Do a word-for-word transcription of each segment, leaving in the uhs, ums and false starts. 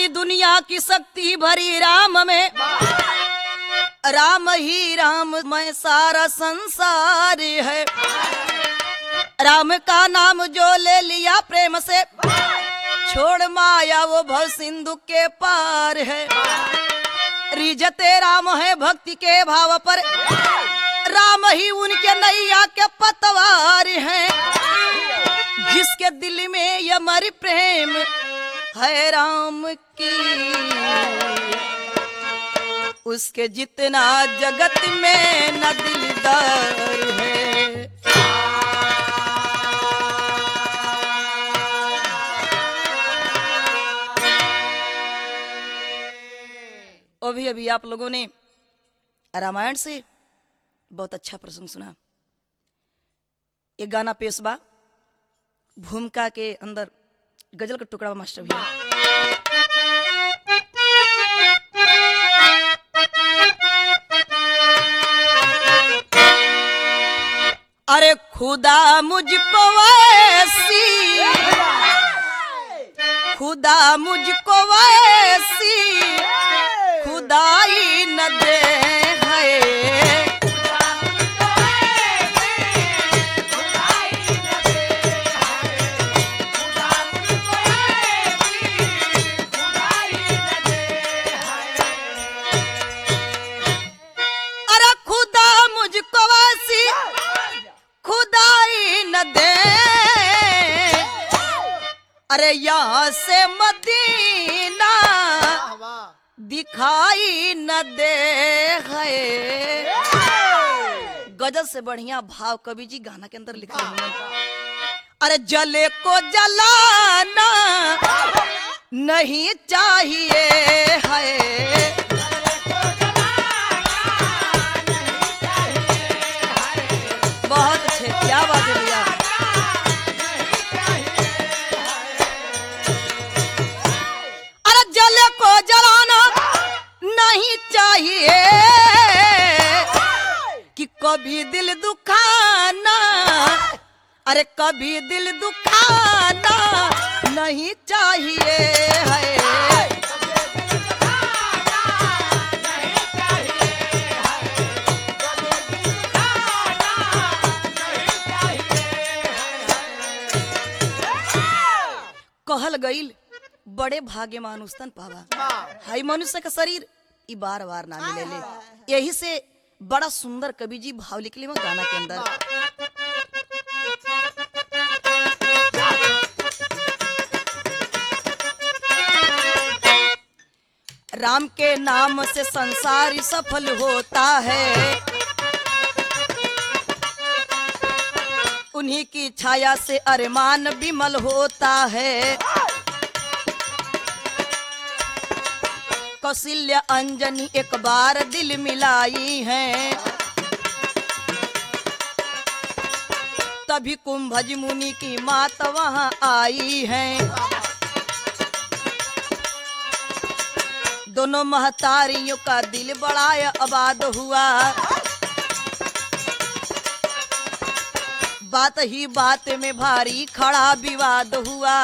सारी दुनिया की शक्ति भरी राम में, राम ही राम में सारा संसार है। राम का नाम जो ले लिया प्रेम से, छोड़ माया वो भव सिंधु के पार है। रिझते राम है भक्ति के भाव पर, राम ही उनके नैया के पतवार हैं। जिसके दिल में ये मर प्रेम है राम की, उसके जितना जगत में न दिलदार है। अभी अभी आप लोगों ने रामायण से बहुत अच्छा प्रसंग सुना। एक गाना पेश बा, भूमिका के अंदर गजल का टुकड़ा मास्टर भैया। अरे खुदा मुझको वैसी, खुदा मुझको वैसी खुदाई न दे है। अरे खुदा मुझको वैसी खुदाई न दे, अरे यहाँ से मदीना दिखाई न दे है। गजल से बढ़िया भाव कवि जी गाना के अंदर लिख रहे हैं। अरे जले को जलाना नहीं चाहिए है, बहुत अच्छे, क्या बात है भैया। अरे जले को जलाना नहीं चाहिए कि कभी दिल दुखाना, अरे कभी दिल दुखाना नहीं चाहिए है। कहल गईल बड़े भाग्य मानुस्तन पावा, हाई मनुष्य का शरीर ई बार बार ना मिलेले। यही से बड़ा सुंदर कवि जी भाव लिखले में गाना के अंदर। राम के नाम से संसार सफल होता है, उन्हीं की छाया से अरमान विमल होता है। कौशल्या अंजनी एक बार दिल मिलाई है, तभी कुंभज मुनि की मात वहां आई है। दोनों महतारियों का दिल बड़ा आबाद हुआ, बात ही बात में भारी खड़ा विवाद हुआ।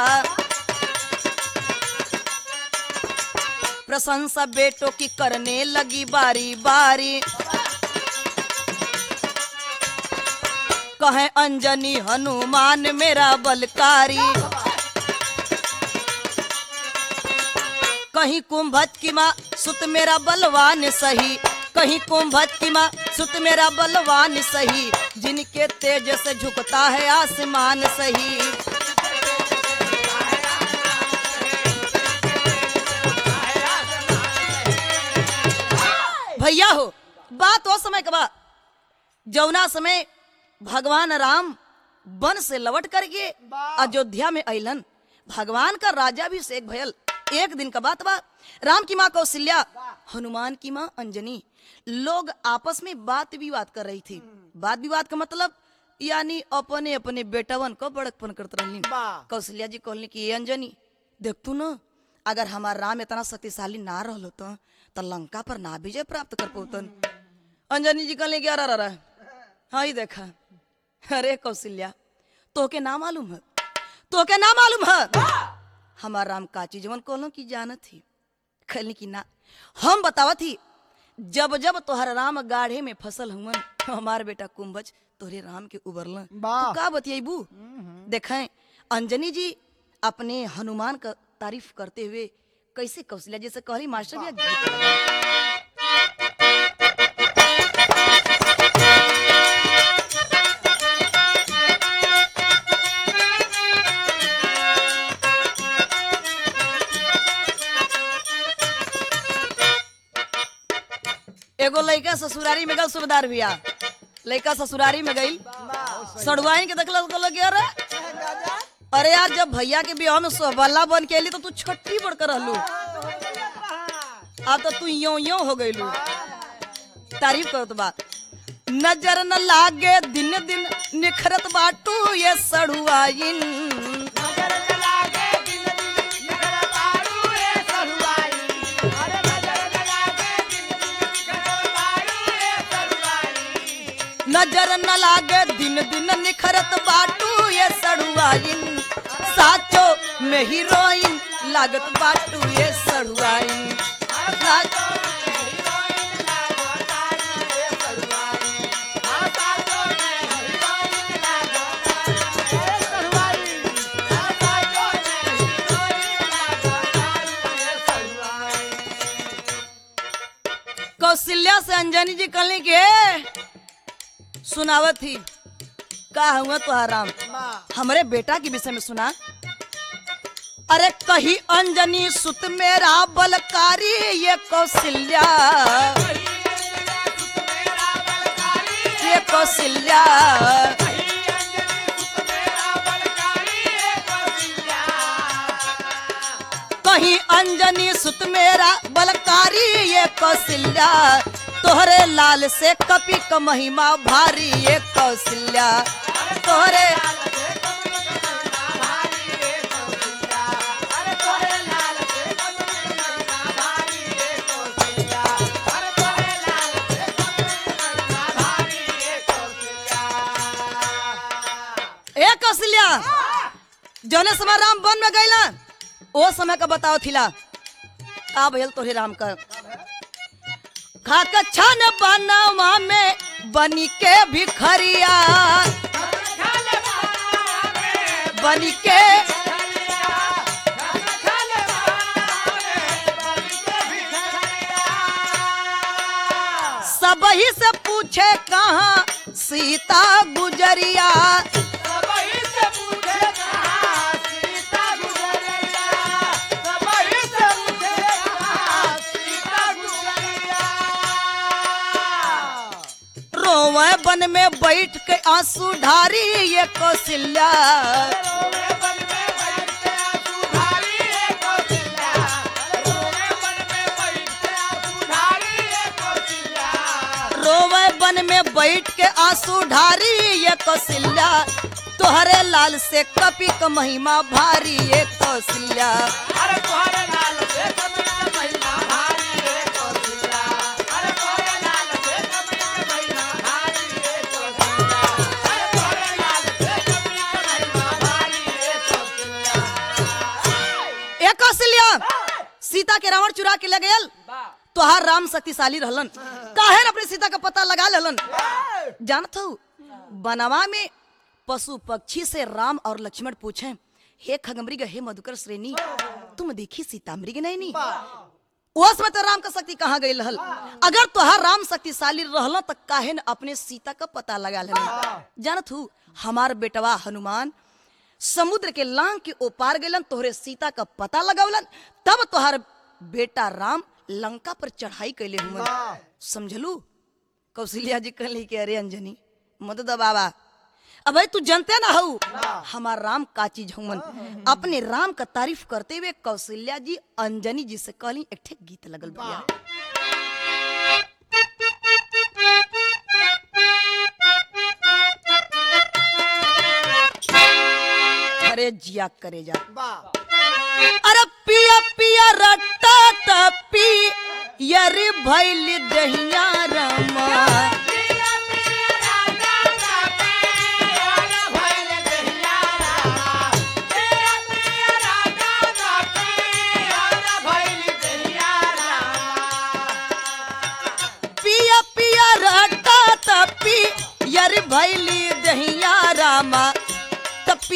प्रशंसा बेटों की करने लगी बारी बारी, कहे अंजनी हनुमान मेरा बलकारी। कहीं कुंभज की माँ सुत मेरा बलवान सही, कहीं कुंभज की माँ सुत मेरा बलवान सही, जिनके तेज से झुकता है आसमान सही। भैया हो बात वो समय का बात, जौना समय भगवान राम वन से लौट करके अयोध्या में अइलन, भगवान का राजा भी शेख भयल। एक दिन का बात बा, राम की माँ कौशल्या, हनुमान की माँ अंजनी, लोग आपस में बात विवाद कर रही थी। बात विवाद का मतलब यानी अपने अपने बेटवन को बड़कपन करते रहनी। कौशल्या जी कहली कि अंजनी देख तू न, अगर हमार राम इतना शक्तिशाली ना रहल होता तो लंका पर ना विजय प्राप्त कर पौतन। अंजनी जी कहले कि अरे अरे हाँ ही देखा, अरे कौशल्या तो के ना मालूम है, तो के ना मालूम है हमार राम का चीज जवन कहलो की जानत थी, कहली कि ना हम बतावत ही जब जब तोहर राम गाढ़े में फसल हुवन हमार बेटा कुंभज तोहरे राम के उबरल वाह। तो का बतियाबू देखें अंजनी जी अपने हनुमान का तारीफ करते हुए कैसे कौशल्या जैसे कहली मास्टर भैया गीत लगाओ। एगो लड़का ससुरारी में गल सुबेदार भैया लड़का ससुरारी में गई सड़ुआइन के देखल तो लगे अरे अरे यार जब भैया के बियाह में सोहबल्ला बन के अली तो तू छट्टी बढ़ कर रहलू अब तो तू यो यो हो गईलू तारीफ करत बा नजर न लागे दिन दिन निखरत बाटू ये सड़ुआइन नजर न लागे दिन दिन निखरत बाटू ये सड़ुआइन साचो में हीरोइन लागत बाटू ये सड़ुआइन साचो कौशल्या से अंजनी जी कहली के सुनावत थी का हुआ तो आराम हमारे बेटा के विषय में सुना अरे कही अंजनी सुत मेरा बलकारी ये कौशल्या ये कौशल्या कहीं अंजनी सुत मेरा बलकारी ये कौशल्या तोहरे लाल से कपी क महिमा भारी ये कौशल्या तोहरे ए कौशल्या जौने समय राम वन में गईला ओ समय का बताओ थिला का भइल तोहरे राम का खाक छन बनवा में बनी के भिखरिया बनी के सबही से पूछे कहाँ सीता गुजरिया बन में बैठ के आंसू ढारी ये कौशल्या रोवे बन में बैठ के आंसू ढारी ये कौशल्या तोहरे लाल से कपी क महिमा भारी ये कौशल्या अरे तोहरे लाल से कपी क महिमा भारी ये कौशल्या अरे तोहरे लाल से कपी क महिमा भारी ये कौशल्या अरे तोहरे लाल से कपी क महिमा भारी ये कौशल्या ए कौशल्या सीता के रावण चुरा के ले गयल तोहार राम शक्तिशाली रहलन काहे अपने सीता का पता लगा लेलन जानत हो बनवा में पशु पक्षी से राम और लक्ष्मण पूछे हे खगमृग हे मधुकर श्रेणी तुम देखी सीता मृग नहीं नी उस में तो राम का शक्ति कहाँ गई रहल अगर तोहार राम शक्तिशाली रहल तो काहे न अपने सीता का पता लगा लेलन जानत हूँ हमार बेटवा हनुमान समुद्र के लांग के ओपार गलन तोहरे सीता का पता लगावलन तब तोहार बेटा राम लंका पर चढ़ाई कैले हुए समझलू कौशल्या जी कहली कि अरे अंजनी मत दबावा अब तू जानते ना हो हमार राम का चीज हुमन अपने राम का तारीफ करते हुए कौशल्या जी अंजनी जी से कहली एक ठे गीत लगल भैया अरे जिया करे जा अरे पिया पिया रट्टा टपी यरी भैली दहिया रमा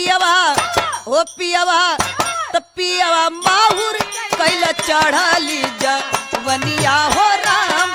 पियवा ओ पियवा त पियवा माहुर कैल चढ़ली जवनिया हो राम।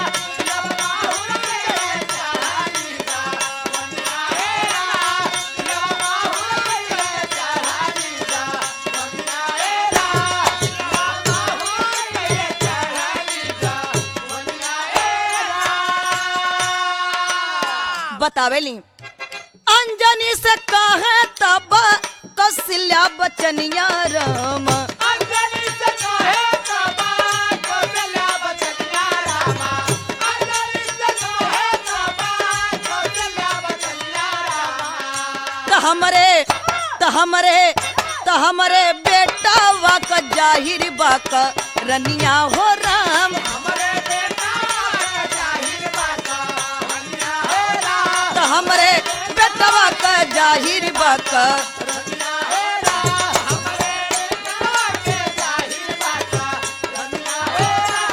बतावेली अंजनी से कहे तब कौशल्या बचनिया राम। अंजनी से कहे तब कौशल्या बचनिया राम। अंजनी से कहे तब कौशल्या बचनिया राम। त हमरे त हमरे त हमरे बेटा वाक जाहिर बाक रनिया हो राम। हमरे बेटा जाहिर बात रनिया हो राम। त हमरे बेटा वाक जाहिर बाक रनिया हो राम। हमरे बेटा के जाहिर बात रनिया हो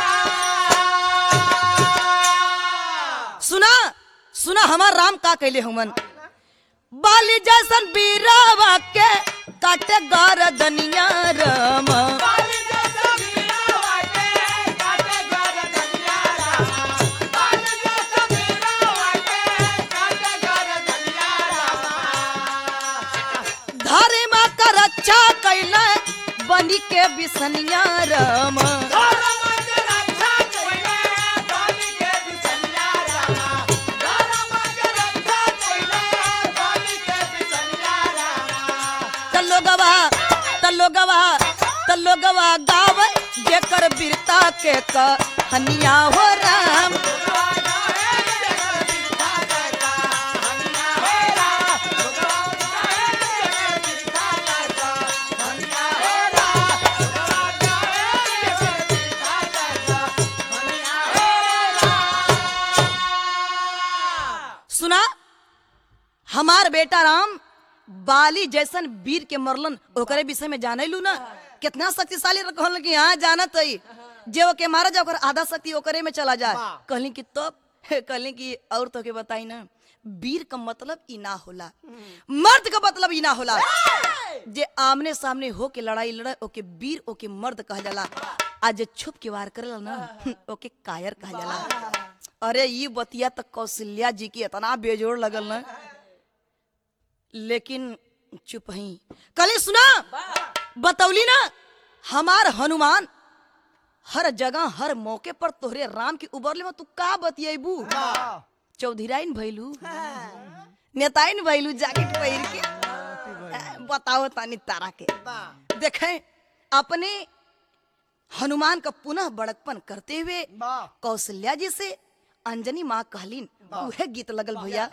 राम। सुना सुना हमार राम का कैले हुमन बाली जैसन बीरावा के काटे गरदनिया राम। बाली जैसा वीरावा के काटे गरदनिया राम। बाली जैसा वीरावा के काटे गरदनिया राम। धर्म का रक्षा कैले बनी के बिसनिया राम। धर्म के रक्षा कइले बानी के बिसनिया राम। धर्म के रक्षा कइले बानी के बिसनिया राम। तलोगवा तलोगवा तलोगवा गावे जेकर वीरता के कहानिया हो राम। सुना हमार बेटा राम बाली जैसन वीर के मरलन ओकरे विषय में जाने लू ना कितना शक्तिशाली कहल कि हाँ जानत है जे ओके मारा जा ओकर आधा शक्ति ओकरे में चला जाए। कहली कि तब कहली कि और तो के बताई ना वीर का मतलब ई ना होला, मर्द का मतलब ई ना होला। जे आमने सामने हो के लड़ाई लड़े ओके वीर ओके मर्द कहा जाला। आज जे छुप के वार करेला ना ओके कायर कहा जाला। अरे ये बतिया तो कौशल्या जी की इतना बेजोड़ लगल ना लेकिन चुप ही कल सुना बतौली ना हमार हनुमान हर जगह हर मौके पर तोहरे राम की उबरले में तू का बतियाबू। चौधराइन भैलू नेताइन भैलू जैकेट पहिर के बताओ तानी तारा के देखे अपने हनुमान का पुनः बड़कपन करते हुए कौशल्या जी से अंजनी माँ कहलीन उहे गीत लगल भैया।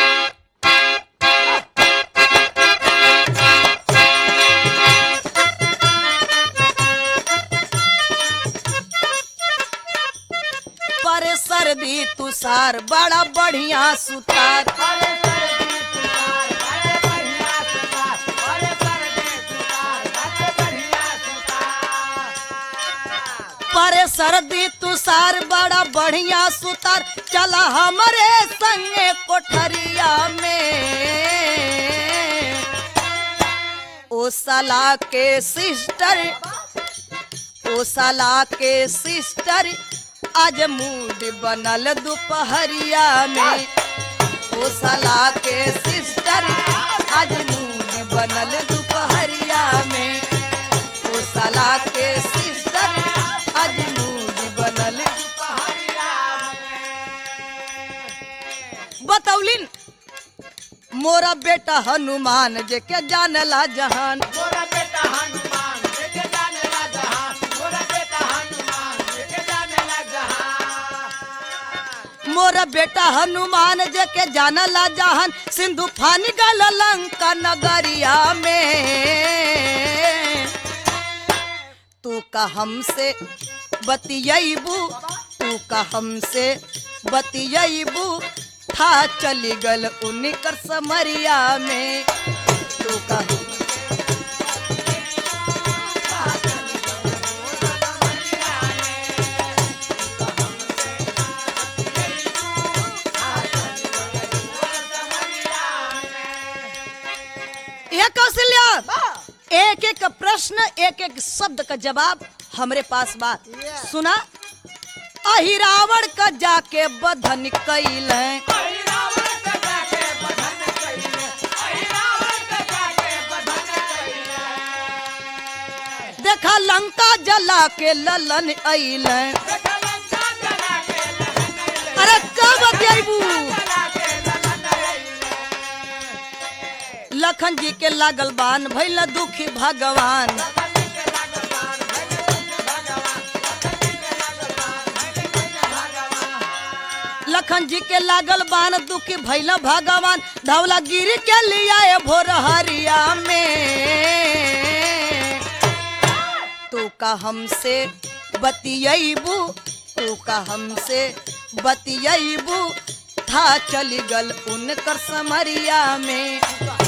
पर सर्दी तुषार बड़ा बढ़िया सुतार। पर सर्दी तुषार बड़ा बढ़िया सुतार चला हमारे संगे कोठरिया में। ओ साला के सिस्टर ओ साला के सिस्टर आज मूड बनल दोपहरिया में। ओ साला के सिस्टर आज मूड बनल दोपहरिया में। ओ साला के सिस्टर आज मूड बनल बतौलिन मोरा बेटा हनुमान जे के जानला जहान। मोरा बेटा हनुमान जेके जानेला जहान। मोरा बेटा हनुमान जेके जानेला जहान। मोरा बेटा हनुमान जे के जानला जहान। सिंधु फानी गल लंका नगरिया में। तू का हमसे बतियबू तू का हमसे बतियबू था चली गल उनकर समरिया में। तू का ये कौशल्या भैया एक एक प्रश्न एक एक शब्द का जवाब हमरे पास बा। सुना, अहिरावण का जाके बधन कैल देखा लंका जला के ललन अइल। अरे कब बतियाबू लखन जी के लागल बान भइल दुखी भगवान। लखन जी के लागल बान दुखी भइल भगवान। धवला गिर के लिया भोर हरिया में तू का हमसे बतियाबू तू का हमसे बतियाबू था चली गल उनकर समरिया में।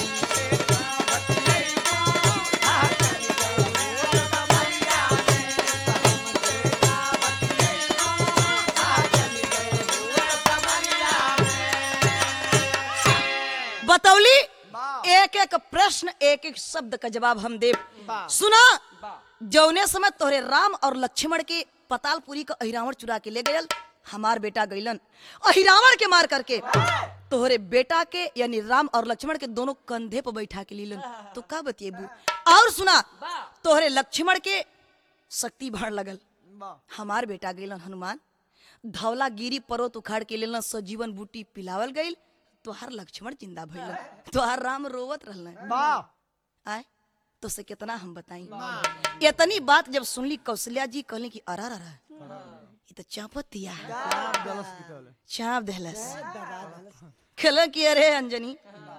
बतौली एक एक प्रश्न एक एक शब्द का जवाब हम दे। सुना, जौने समय तोहरे राम और लक्ष्मण के पतालपुरी का अहिरावण चुरा के ले गयल हमार बेटा गईलन। अहिरावण के मार करके तोहरे बेटा के यानी राम और लक्ष्मण के दोनों कंधे पर बैठा के लीलन। तो का बतिएबू। और सुना, तोहरे लक्ष्मण के शक्ति बढ़ लगल। हमार बेटा गईलन हनुमान। धवला गिरी पर्वत उखाड़ के लेलन सजीवन बूटी पिलावल गईल। तोहार लक्ष्मण जिंदा भइलन। तोहार राम रोवत रहलन। आए तो से कितना हम बताई। इतनी बात जब सुनली कौशल्या जी कहले कि अरा रा ये तो चापतिया चाप देहलस। कहले कि अरे अंजनी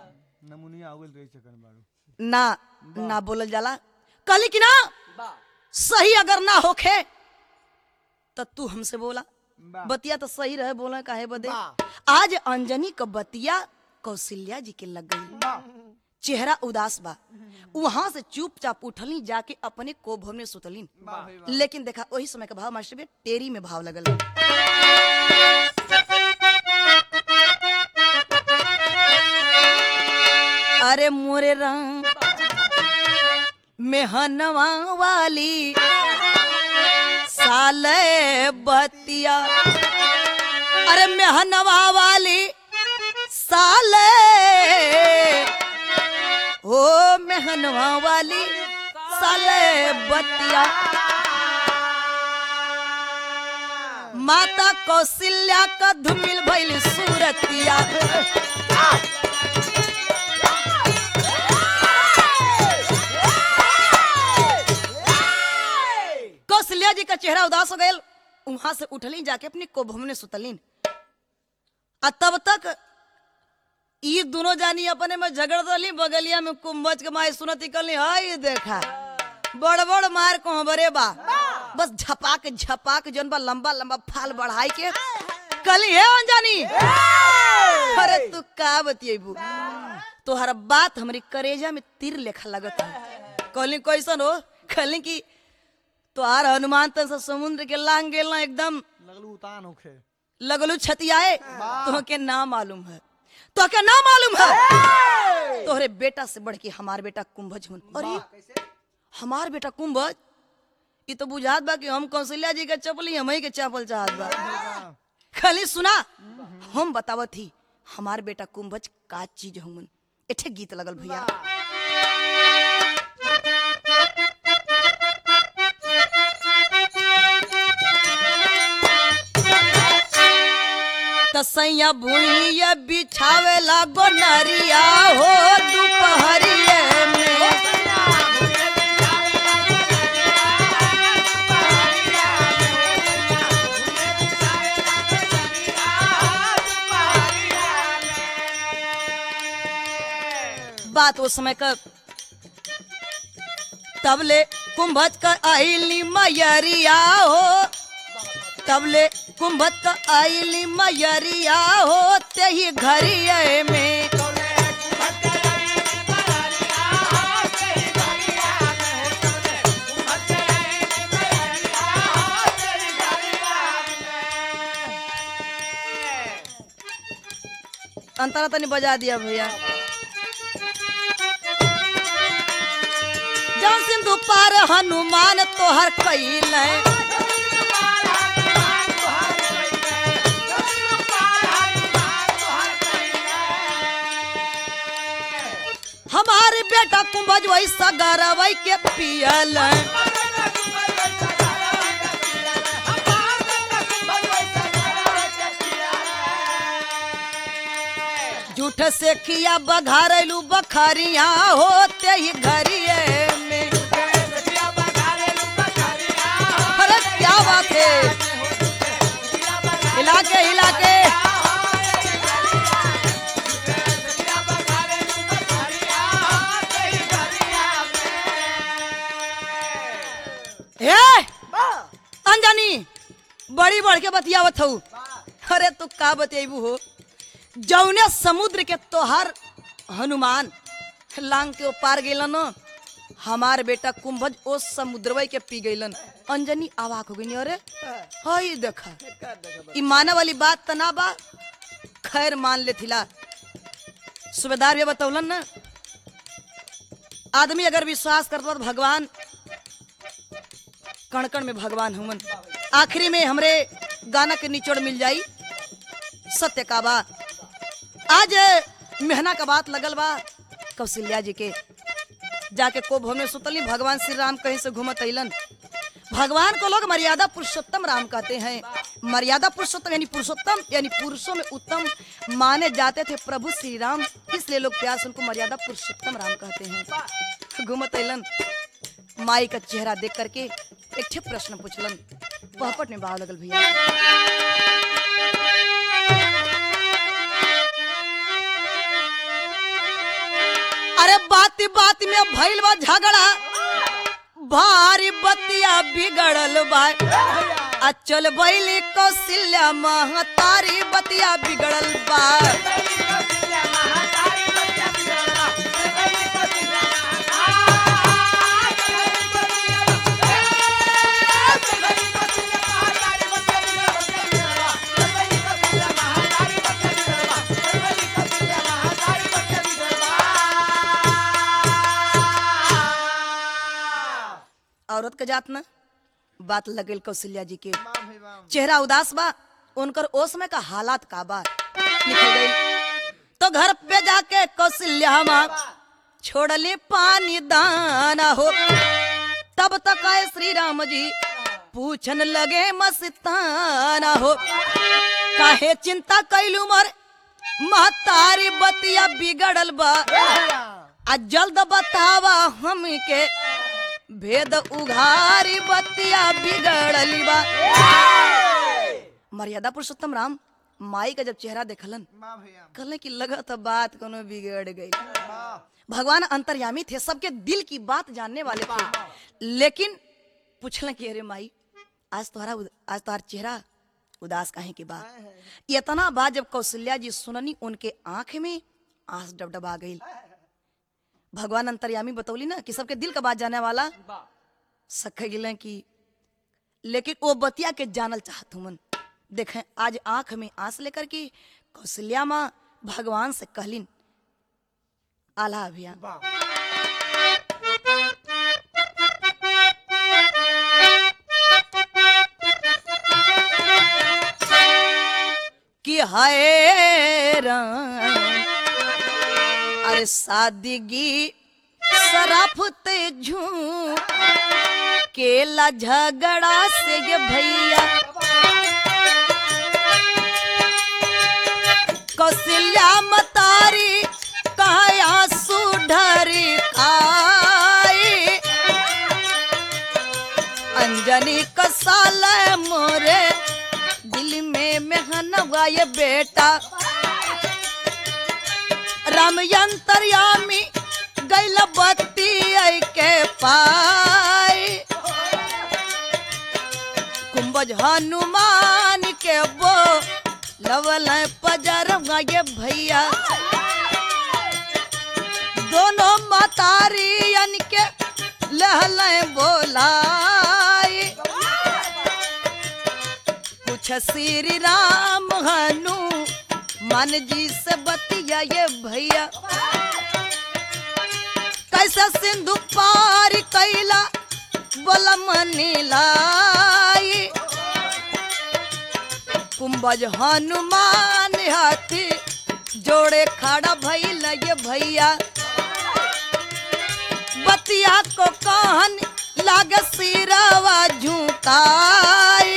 ना ना बोलल जाला। कहली कि ना सही अगर ना होखे तो तू हमसे बोला। बतिया तो सही रहे, बोला काहे बदे। आज अंजनी का बतिया कौशल्या जी के लग गई। चेहरा उदास बा। वहां से चुपचाप उठली जाके अपने कोभ में सुतलीन। लेकिन देखा वही समय का भाव मास्टर टेरी में भाव लगल। अरे मोरे राम मेहनवा वाली साले बतिया। अरे मेहनवा वाली साले हो मेहनवा वाली साले बतिया। माता कौशल्या का धुमिल भइल सूरतिया। कौशल्या जी का चेहरा उदास हो गया। वहां से उठली जाके अपनी कोभ में सुतलीन। तब तक ये दोनों जानी अपने में झगड़ रही। बगलिया में कुंभज के माई सुनती कली हाय देखा बड़ बड़ मार को बरे बा बस झपाक झपाक जन बा लंबा लंबा फाल बढ़ाई के कली है अनजानी। अरे तू का बतिएबू। तोहर बात हमारी करेजा में तीर लेखा लगत है। कहली कैसन हो। कहली कि तोहार हनुमान तन से समुद्र के लांग गेल ना एकदम लगलू उतान होखे लगलू छतियाए। तो के ना मालूम है तो क्या ना मालूम है। तोहरे बेटा से बढ़ के हमार बेटा कुंभज हुन। अरे हमार बेटा कुंभज ये तो बुझात बा कि हम कौशल्या जी के चपली हम ही के चपल चाहत बा। खाली सुना हम बतावत ही हमार बेटा कुंभज का चीज हुन। एठे गीत लगल भैया। तसैया भूइया बिछावेला गोनरिया हो दोपहरिए में। बात उस समय का तबले कुंभज का आइली मयरिया हो। तबले कुंभज का आइली मयरिया हो ते ही घरिये में। अंतरा तनी बजा दिया भैया। सिंधु पार हनुमान तोहर कैल हमारे बेटा कुंभज वही सगरवई के पियल झूठ से किया बघारेलू बखरिया होते ही घरिए में। अरे क्या बात है, हिला के हिला के ए अंजनी बड़ी बढ़ के बतियावत हूँ। अरे तू का बतेबू हो, जौने समुद्र के तोहार हनुमान लांग के पार गेलन हमार बेटा कुंभज ओ समुद्रवई के पी गईलन। अंजनी आवाक हो गई। अरे हई देखा ई माने वाली बात तना बा, खैर मान ले थिला। सूबेदार भी बतौलन ना, आदमी अगर विश्वास करता तो भगवान कण कण में भगवान हुमन। आखिरी में हमरे गाना के निचोड़ मिल जाई सत्य का बा। आज मेहना का बात लगल बा कौशल्या जी के, जाके को भवन में सुतली भगवान श्री राम कहीं से घूमत अइलन। भगवान को लोग मर्यादा पुरुषोत्तम राम कहते हैं। मर्यादा पुरुषोत्तम यानी पुरुषोत्तम यानी पुरुषों में उत्तम माने जाते थे प्रभु श्री राम, इसलिए लोग प्यार से उनको मर्यादा पुरुषोत्तम राम कहते हैं। घूमत अइलन, माई का चेहरा देख करके एक ठे प्रश्न पूछलन। पहपट में भाव लगल भैया। अरे बाती बाती में भइल बा झगड़ा, भारी बतिया बिगड़ल बा। अचल बैली कौशल्या महतारी बतिया बिगड़ल बा। औरत के जात न बात लगल कौशल्या जी के चेहरा उदास बा, उनकर ओ समय का हालात का बा लिखल गई। तो घर पे जाके कौशल्या माँ छोड़ले पानी दाना हो, तब तक आए श्री राम जी पूछन लगे मस्ताना हो। काहे चिंता कैलू मर महतारी बतिया बिगड़ल बा, आ जल्द बतावा हमके भेद उघारी बतिया बिगड़ली बा। मर्यादा पुरुषोत्तम राम माई का जब चेहरा देखलन कहले कि लगत बात कोनो बिगड़ गई। भगवान अंतर्यामी थे, सबके दिल की बात जानने वाले थे, लेकिन पूछलन कि अरे माई आज तुम्हारा आज तुम्हारा चेहरा उदास काहे की बात। इतना बात जब कौशल्या जी सुननी उनके आंख में आंस डबडबा गई। भगवान अंतर्यामी बतौली ना कि सबके दिल का बात जानने वाला सख गिले की, लेकिन वो बतिया के जानल चाहत हूँ। देखें आज आंख में आंस लेकर के कौशल्या माँ भगवान से कहलिन आला अभियान। कि हाय राम अरे सादगी सराफते झूम केला झगड़ा से ये भैया। कौशल्या मतारी कहा आंसू ढरी खाई, अंजनी कसाल मोरे दिल में मेहनवा ये बेटा। राम अंतर्यामी गैल बत्ती आई के पाई, कुंभज हनुमान के वो लवल पजरवा ये भैया। दोनों मतारियन के लहल बोलाई, कुछ श्री राम हनु मन जी से बतिया ये भैया। कैसे सिंधु पार कई आज हनुमान हाथी जोड़े खड़ा भइल ये भैया बतिया को कहन लाग सिरवा झुकाई।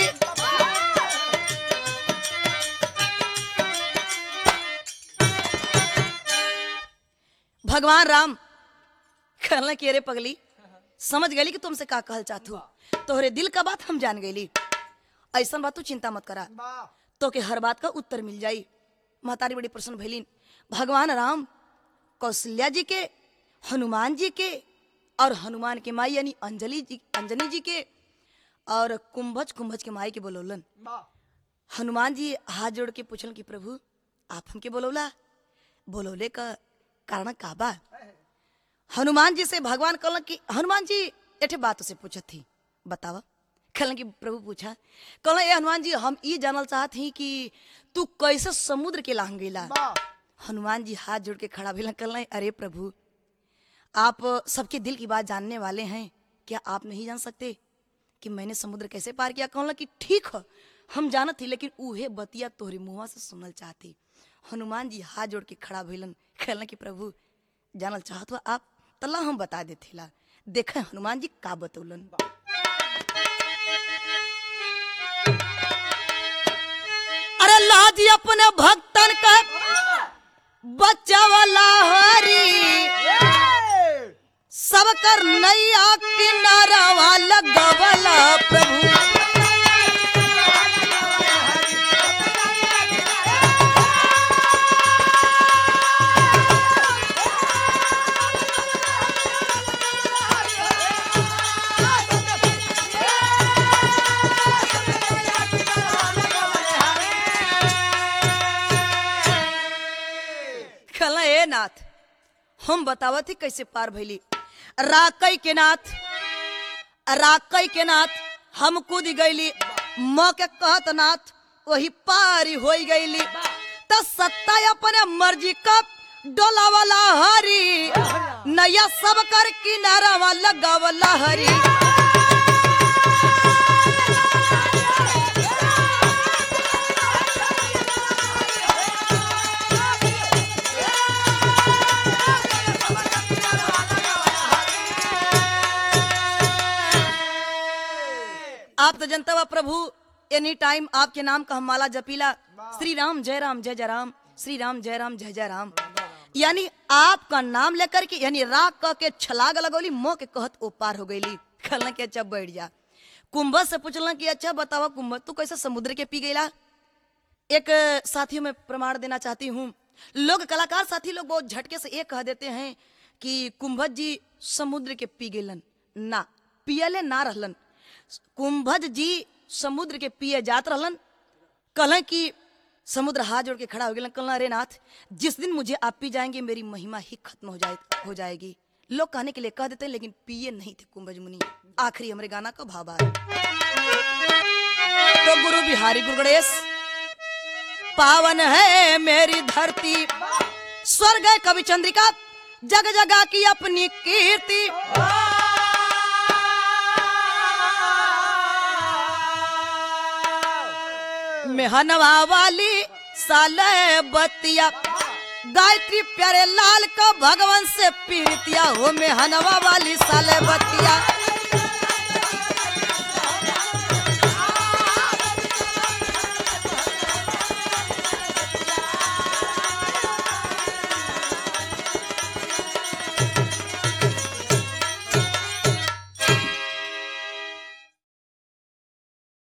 भगवान राम कहला कि अरे पगली समझ गई कि तुमसे का कहल चाहतू, तोहरे दिल का बात हम जान गईली, ऐसा बात तू चिंता मत करा, तो के हर बात का उत्तर मिल जाई। महतारी बड़ी प्रसन्न भइलीन। भगवान राम कौशल्या जी के, हनुमान जी के और हनुमान के माई यानी अंजलि जी अंजनी जी के और कुंभज कुंभज के माई के बोलौलन। हनुमान जी हाथ जोड़ के पूछलन कि प्रभु आप हमके बोलौला, बोलौले का कारण का बा? हनुमान जी से भगवान कहलन कि हनुमान जी एठे बात से पूछत थी, बतावा। कहलन कि प्रभु पूछा, कहलन ए हनुमान जी हम ई जानल चाहत ही कि तू कैसे समुद्र के लांग गेला। हनुमान जी हाथ जोड़ के खड़ा भेलन, कहलन अरे प्रभु आप सबके दिल की बात जानने वाले हैं, क्या आप नहीं जान सकते कि मैंने समुद्र कैसे पार किया? कहलन कि ठीक है हम जानत थी, लेकिन उहे बतिया तोहरे मुँह से सुनल चाहती। हनुमान जी हाथ जोड़ के खड़ा भेलन, कहलन कि प्रभु जानल चाहत हो आप, तला हम बता देथिला। देखे हनुमान जी का बतौलन। अरे लाजी अपने भक्तन का बच्चा वाला हरी सब कर नैया किनारा वाला गवला प्रभु। ए नाथ हम बतावत ही कैसे पार भइली। राकई के नाथ राकई के नाथ हम कूद गईली, म के कहत नाथ वही पारी हो गईली। त सत्ता अपने मर्जी का डोला वाला हरी नया सब कर किनारा वाला गवला हरी। आप तो जनता वा प्रभु एनी टाइम आपके नाम का हम माला जपीला। श्री राम जय राम जय जय राम, श्री राम जय राम जय जय राम। यानी आपका नाम लेकर के यानी राग कह के छलाग लगौली, मोह के कहत ओ पार हो गईली। कहलन कि अच्छा बैठ जा। कुंभज से पूछलन कि अच्छा बतावा कुंभज तू कैसे समुद्र के पी गईला? एक साथियों में प्रमाण देना चाहती हूँ। लोग कलाकार साथी लोग बहुत झटके से ये कह देते हैं कि कुंभज जी समुद्र के पी गईलन, ना पियले ना रहलन। कुंभज जी समुद्र के पिए जात रहलन। कहलन कि समुद्र हाथ जोड़ के खड़ा हो गया, कहलन अरे नाथ जिस दिन मुझे आप पी जाएंगे मेरी महिमा ही खत्म हो जाए हो जाएगी। लोग कहने के लिए कह देते हैं लेकिन पिए नहीं थे कुंभज मुनि। आखिरी हमारे गाना का भाव आ तो गुरु बिहारी गुरु गणेश पावन है मेरी धरती, स्वर्ग है कवि चंद्रिका, जग जगा की अपनी कीर्ति। मेहनवा वाली साले बतिया, गायत्री प्यारे लाल का भगवान से पीतिया हो। मेहनवा वाली साले बतिया